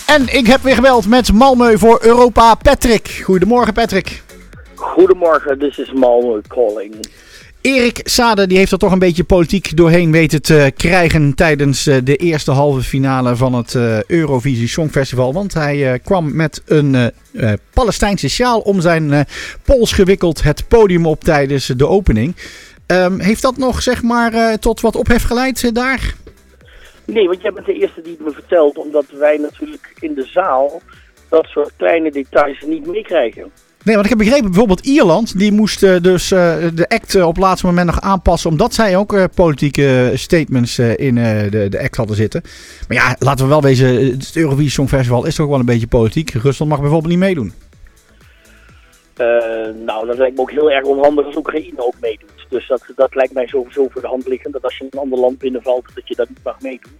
En ik heb weer gebeld met Malmö voor Europa, Patrick. Goedemorgen, Patrick. Goedemorgen, this is Malmö calling. Erik Saade die heeft er toch een beetje politiek doorheen weten te krijgen tijdens de eerste halve finale van het Eurovisie Songfestival. Want hij kwam met een Palestijnse sjaal om zijn pols gewikkeld het podium op tijdens de opening. Heeft dat nog zeg maar tot wat ophef geleid daar? Nee, want jij bent de eerste die het me vertelt, omdat wij natuurlijk in de zaal dat soort kleine details niet meekrijgen. Nee, want ik heb begrepen, bijvoorbeeld Ierland, die moest dus de act op het laatste moment nog aanpassen, omdat zij ook politieke statements in de act hadden zitten. Maar ja, laten we wel wezen, het Eurovisie Songfestival is toch wel een beetje politiek. Rusland mag bijvoorbeeld niet meedoen. Nou, dat lijkt me ook heel erg onhandig als Oekraïne ook meedoet. Dus dat lijkt mij sowieso voor de hand liggend, dat als je een ander land binnenvalt, dat je dat niet mag meedoen.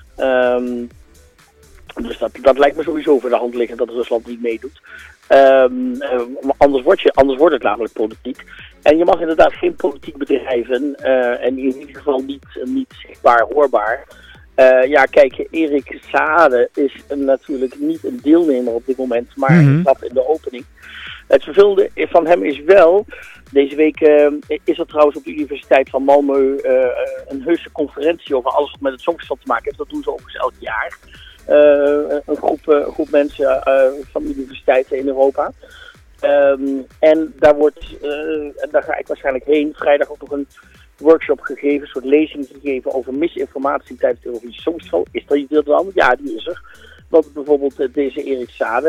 Dus dat lijkt me sowieso voor de hand liggend dat Rusland niet meedoet. Anders wordt het namelijk politiek. En je mag inderdaad geen politiek bedrijven. En in ieder geval niet zichtbaar hoorbaar. Ja, kijk, Erik Saade is natuurlijk niet een deelnemer op dit moment, maar hij zat in de opening. Het vervelende van hem is wel, deze week is er trouwens op de Universiteit van Malmö een heuse conferentie over alles wat met het Songfestival te maken heeft. Dat doen ze overigens elk jaar. Een groep mensen van universiteiten in Europa. En daar ga ik waarschijnlijk heen. Vrijdag ook nog een workshop gegeven, een soort lezing gegeven over misinformatie tijdens het Eurovisie Songfestival. Is er iets aan? Ja, die is er. Want bijvoorbeeld deze Erik Saade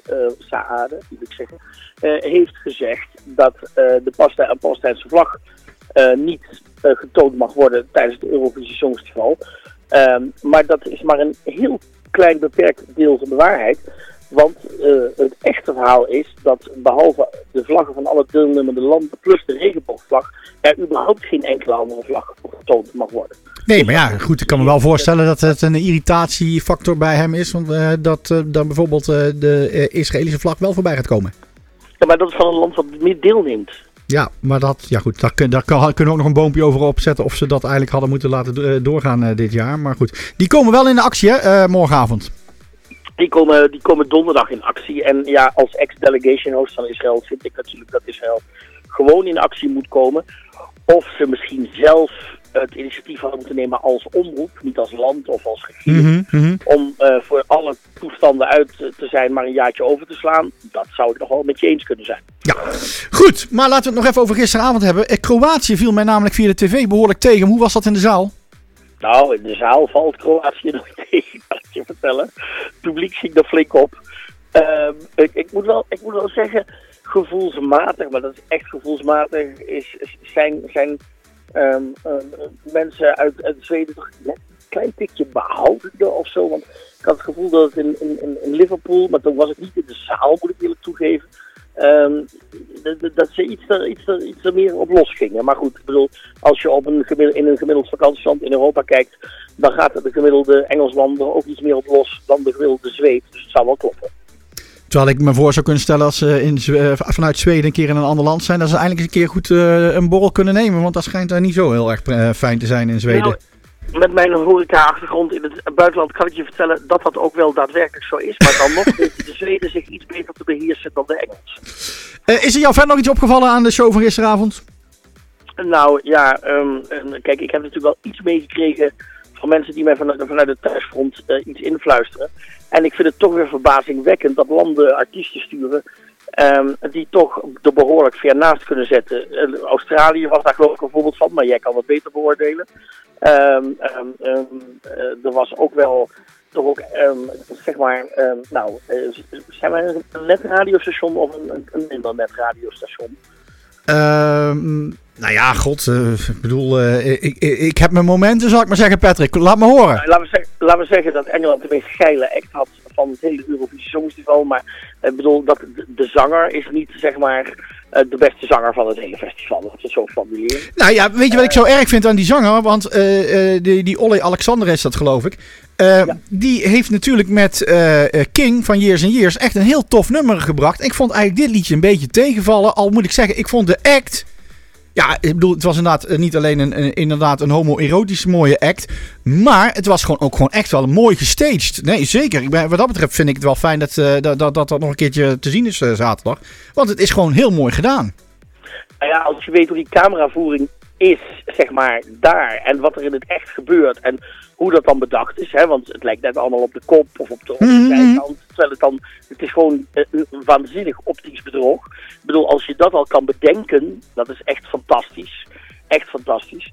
heeft gezegd dat de Palestijnse vlag niet getoond mag worden tijdens het Eurovisie Songfestival. Maar dat is maar een heel klein beperkt deel van de waarheid. Want het echte verhaal is dat behalve de vlaggen van alle deelnemende landen plus de regenboogvlag er überhaupt geen enkele andere vlag getoond mag worden. Nee, maar ja, goed, ik kan me wel voorstellen dat het een irritatiefactor bij hem is. Want dat dan bijvoorbeeld de Israëlische vlag wel voorbij gaat komen. Ja, maar dat is van een land wat niet deelneemt. Ja, maar daar kunnen we ook nog een boompje over opzetten of ze dat eigenlijk hadden moeten laten doorgaan dit jaar. Maar goed, die komen wel in de actie hè, morgenavond. Die komen donderdag in actie. En ja, als ex-delegation host van Israël vind ik natuurlijk dat Israël gewoon in actie moet komen. Of ze misschien zelf het initiatief hadden moeten nemen als omroep, niet als land of als regering. Om voor alle toestanden uit te zijn, maar een jaartje over te slaan. Dat zou ik nog wel met je eens kunnen zijn. Ja, goed. Maar laten we het nog even over gisteravond hebben. Kroatië viel mij namelijk via de tv behoorlijk tegen. Hoe was dat in de zaal? Nou, in de zaal valt Kroatië nog tegen, kan ik je vertellen. Het publiek ging er flink op. Ik moet wel zeggen, gevoelsmatig, maar dat is echt gevoelsmatig, zijn mensen uit Zweden toch net een klein tikje behoudender of zo. Want ik had het gevoel dat het in Liverpool, maar toen was het niet in de zaal, moet ik eerlijk toegeven. Dat ze iets er meer op los gingen. Maar goed, ik bedoel, als je in een gemiddeld vakantieland in Europa kijkt, dan gaat de gemiddelde Engelslander ook iets meer op los dan de gemiddelde Zweed. Dus het zou wel kloppen. Terwijl ik me voor zou kunnen stellen als ze vanuit Zweden een keer in een ander land zijn, dat ze eindelijk eens een keer goed een borrel kunnen nemen. Want dat schijnt daar niet zo heel erg fijn te zijn in Zweden. Nou, met mijn horeca-achtergrond in het buitenland kan ik je vertellen dat dat ook wel daadwerkelijk zo is. Maar dan nog weten de Zweden zich iets beter te beheersen dan de Engels. Is er jou verder nog iets opgevallen aan de show van gisteravond? Nou ja, kijk, ik heb natuurlijk wel iets meegekregen van mensen die mij vanuit het thuisfront iets influisteren. En ik vind het toch weer verbazingwekkend dat landen artiesten sturen die toch er behoorlijk ver naast kunnen zetten. Australië was daar geloof ik een voorbeeld van, maar jij kan dat beter beoordelen. Er was ook wel toch ook, zeg maar, zijn wij een netradiostation of een minder netradiostation? Nou ja, god, ik bedoel, ik heb mijn momenten, zal ik maar zeggen, Patrick. Laat me horen. Laten we zeggen dat Engeland de meest geile act had van het hele Eurovisie Songfestival. Maar ik bedoel, dat de zanger is niet, zeg maar, de beste zanger van het hele festival. Dat is zo formuleren. Nou ja, weet je wat ik zo erg vind aan die zanger? Want die Olle Alexander is dat, geloof ik. Die heeft natuurlijk met King van Years and Years echt een heel tof nummer gebracht. Ik vond eigenlijk dit liedje een beetje tegenvallen. Al moet ik zeggen, ik vond de act... Ja, ik bedoel, het was inderdaad niet alleen een homoerotische mooie act. Maar het was ook gewoon echt wel mooi gestaged. Nee, zeker. Wat dat betreft vind ik het wel fijn dat nog een keertje te zien is zaterdag. Want het is gewoon heel mooi gedaan. Nou ja, als je weet hoe die cameravoering is, zeg maar, daar. En wat er in het echt gebeurt. En hoe dat dan bedacht is. Hè, want het lijkt net allemaal op de kop of op de zijkant. Terwijl het is gewoon een waanzinnig optisch bedrog. Ik bedoel, als je dat al kan bedenken, dat is echt fantastisch. Echt fantastisch.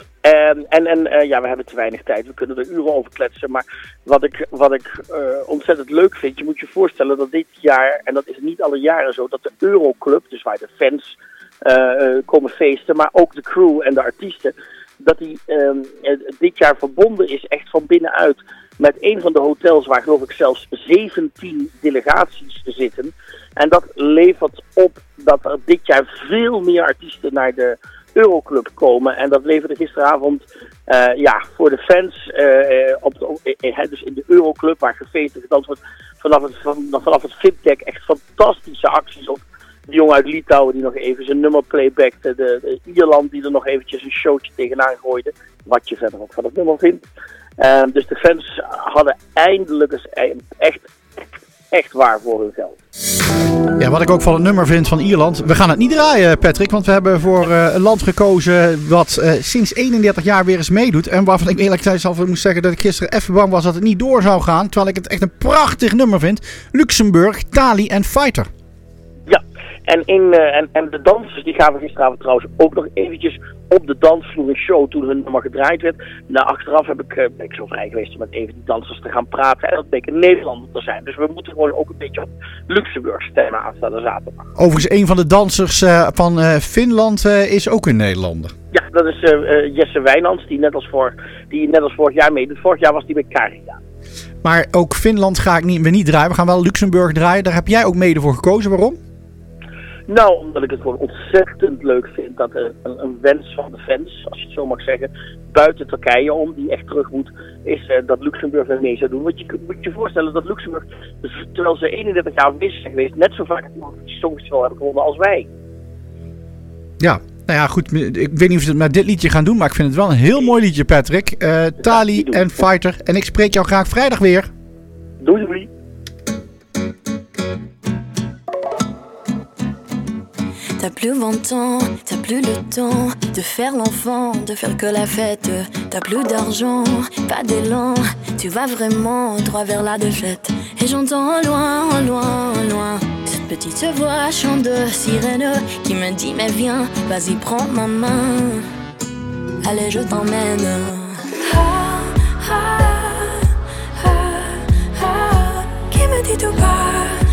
Ja, we hebben te weinig tijd. We kunnen er uren over kletsen. Maar wat ik ontzettend leuk vind, je moet je voorstellen dat dit jaar, en dat is niet alle jaren zo, dat de Euroclub, dus waar de fans komen feesten, maar ook de crew en de artiesten, dat die dit jaar verbonden is echt van binnenuit met een van de hotels waar geloof ik zelfs 17 delegaties zitten. En dat levert op dat er dit jaar veel meer artiesten naar de Euroclub komen. En dat leverde gisteravond voor de fans dus in de Euroclub waar gefeest en gedanst wordt vanaf het VIP-deck echt fantastische acties op. De jongen uit Litouwen die nog even zijn nummer playbackte. De Ierland die er nog eventjes een showtje tegenaan gooide. Wat je verder ook van het nummer vindt. Dus de fans hadden eindelijk eens echt waar voor hun geld. Ja, wat ik ook van het nummer vind van Ierland. We gaan het niet draaien, Patrick. Want we hebben voor een land gekozen wat sinds 31 jaar weer eens meedoet. En waarvan ik eerlijk gezegd moest zeggen dat ik gisteren even bang was dat het niet door zou gaan. Terwijl ik het echt een prachtig nummer vind. Luxemburg, Tali en Fighter. Ja, en de dansers die gaven gisteravond trouwens ook nog eventjes op de dansvloer een show toen hun nummer gedraaid werd. Nou, achteraf ben ik zo vrij geweest om met even die dansers te gaan praten. En dat bleek een Nederlander te zijn. Dus we moeten gewoon ook een beetje op Luxemburg stemmen aanstaande zaterdag. Overigens, een van de dansers van Finland is ook een Nederlander. Ja, dat is Jesse Wijnands, die net als vorig jaar meedoet. Vorig jaar was die bij Carina. Maar ook Finland ga ik niet draaien. We gaan wel Luxemburg draaien. Daar heb jij ook mede voor gekozen. Waarom? Nou, omdat ik het gewoon ontzettend leuk vind dat een wens van de fans, als je het zo mag zeggen, buiten Turkije om, die echt terug moet, is dat Luxemburg er mee zou doen. Want je moet je voorstellen dat Luxemburg, dus, terwijl ze 31 jaar aanwezig zijn geweest, net zo vaak het Songfestival hebben gewonnen als wij. Ja, nou ja, goed. Ik weet niet of ze het met dit liedje gaan doen, maar ik vind het wel een heel mooi liedje, Patrick. Tali en Fighter. En ik spreek jou graag vrijdag weer. Doei. T'as plus 20 ans, t'as plus le temps de faire l'enfant, de faire que la fête. T'as plus d'argent, pas d'élan, tu vas vraiment droit vers la défaite. Et j'entends au loin, cette petite voix chante de sirène qui me dit mais viens, vas-y prends ma main, allez je t'emmène. Qui me dit tout bas.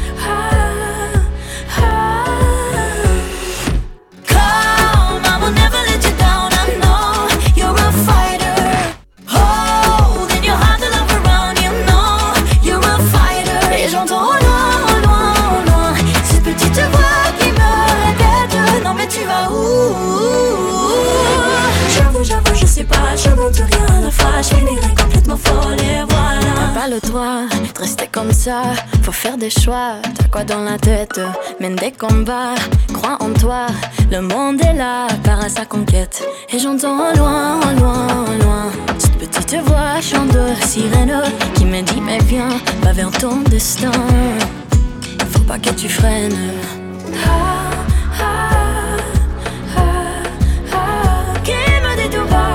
Je monte rien à la face, je finirai complètement folle et voilà. T'as pas le droit de rester comme ça, faut faire des choix. T'as quoi dans la tête, mène des combats, crois en toi. Le monde est là, part à sa conquête. Et j'entends au loin, cette petite voix chante de sirène qui me dit mais viens, va vers ton destin. Faut pas que tu freines. Qui me dit tout bas.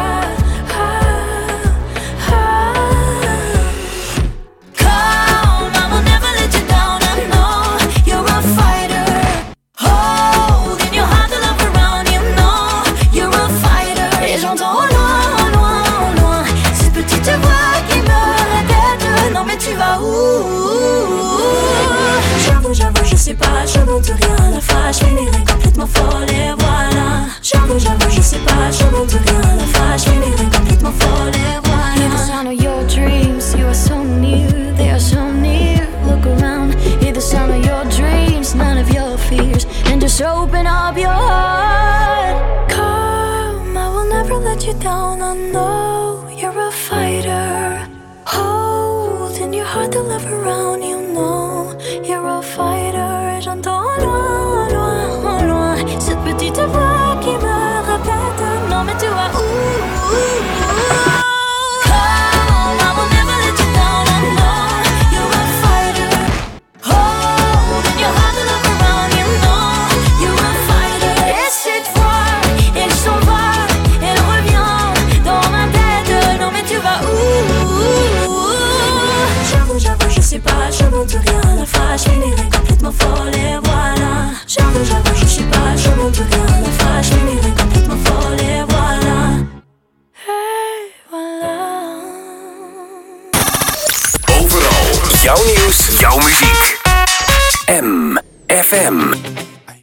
J'avoue, je sais pas, je monte rien à la face, je finirai complètement folle et voilà. J'avoue, je sais pas, je monte rien à la face, je finirai complètement folle et voilà. Hear the sound of your dreams, you are so near, they are so near. Look around, hear the sound of your dreams, none of your fears, and just open up your heart. Come, I will never let you down, I know you're a fighter. Hold in your heart the love around, you know you're a fighter. Et j'entends loin, cette petite voix qui me monte rien à la face, je finirai complètement folle et voilà. J'avoue, je sais pas, je monte rien à la face, je finirai complètement folle et voilà. Hey, voilà. Overal, jouw nieuws, jouw muziek. MFM.